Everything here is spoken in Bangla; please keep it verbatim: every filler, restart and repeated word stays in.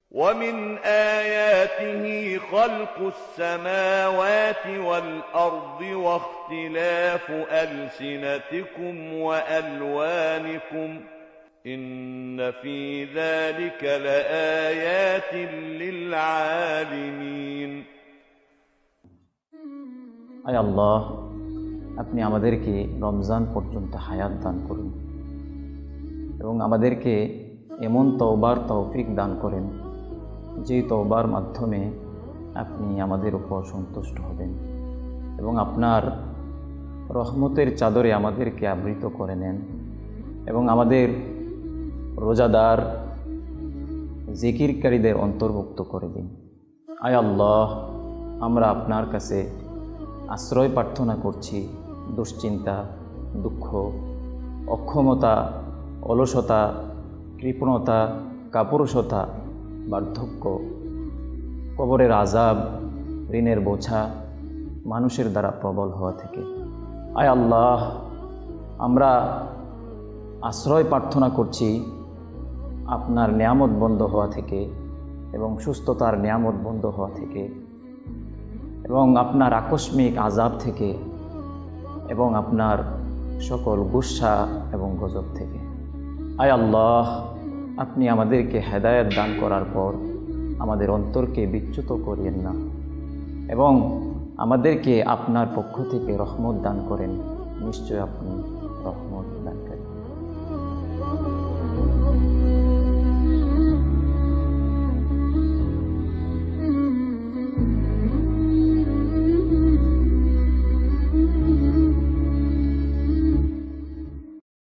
ومن آياته خلق السماوات والأرض واختلاف ألسنتكم وألوانكم إن في ذلك لآيات للعالمين আয় আল্লাহ, আপনি আমাদেরকে রমজান পর্যন্ত হায়াত দান করুন এবং আমাদেরকে এমন তওবার তৌফিক দান করেন যে তওবার মাধ্যমে আপনি আমাদের উপর সন্তুষ্ট হবেন এবং আপনার রহমতের চাদরে আমাদেরকে আবৃত করে নেন এবং আমাদের রোজাদার জিকিরকারীদের অন্তর্ভুক্ত করে দিন। আয় আল্লাহ, আমরা আপনার কাছে আশ্রয় প্রার্থনা করছি দুশ্চিন্তা, দুঃখ, অক্ষমতা, অলসতা, কৃপণতা, কাপুরুষতা, বার্ধক্য, কবরের আযাব, ঋণের বোঝা, মানুষের দ্বারা প্রবল হওয়া থেকে। আয় আল্লাহ, আমরা আশ্রয় প্রার্থনা করছি আপনার নিয়ামত বন্ধ হওয়া থেকে এবং সুস্থতার নিয়ামত বন্ধ হওয়া থেকে এবং আপনার আকস্মিক আযাব থেকে এবং আপনার সকল গুসা এবং গজব থেকে। আয় আল্লাহ, আপনি আমাদেরকে হেদায়েত দান করার পর আমাদের অন্তরকে বিচ্যুত করিয়েন না এবং আমাদেরকে আপনার পক্ষ থেকে রহমত দান করেন। নিশ্চয় আপনি